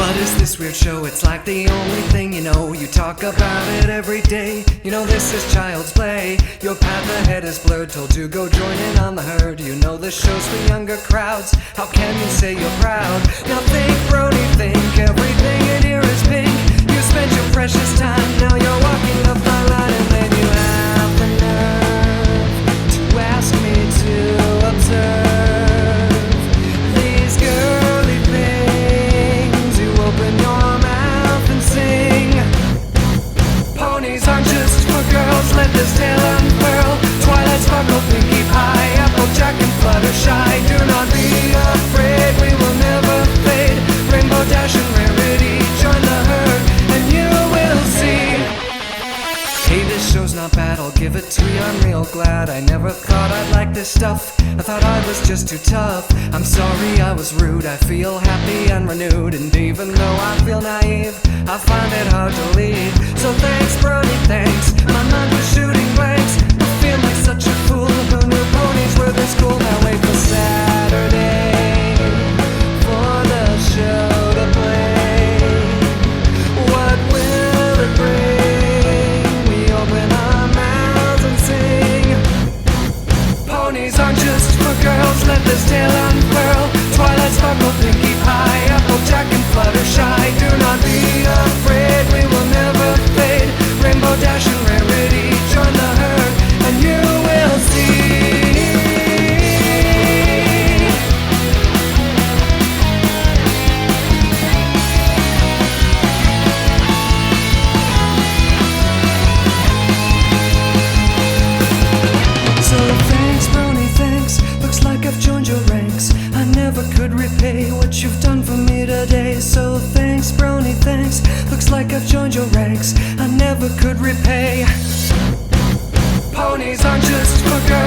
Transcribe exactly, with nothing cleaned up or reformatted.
What is this weird show? It's like the only thing you know. You talk about it every day. You know this is child's play. Your path ahead is blurred, told to go join in on the herd. You know this show's for younger crowds. How can you say you're proud? Now think, Brody, think everything in here is pink. You spent your precious time, now you're walking the fine line, and then you have the nerve to ask me to observe these girly things. You open your mouth and sing. Ponies aren't just for girls, let this tale unfurl. Twilight sparkle, pinky pie, applejack and fluttershy. Do not be afraid, we will never fade. Rainbow dash and rarity, join the herd and you will see. Hey, this show's not bad, I'll give it to you, I'm real glad. I never thought I'd like this stuff, I thought I was just too tough. I'm sorry I was rude, I feel happy and renewed. And even though I feel naive, I find it hard to leave. So thanks, Brody, thanks, my mind was shooting blanks. I feel like such a fool, who knew ponies were this cool. Now wait for Saturday, for the show to play. What will it bring? We open our mouths and sing. Ponies aren't just for girls, let this tale unfurl. Twilight sparkle, pinky pie, applejack and fluttershy. Do not be afraid, we will never fade. Rainbow dash and rarity, join the herd and you will see. So thanks, Brony, thanks. Looks like I've joined your ranks. I never could repay what you've done for me today. So thanks, Brony, thanks. Looks like I've joined your ranks. I never could repay. Ponies aren't just for girls.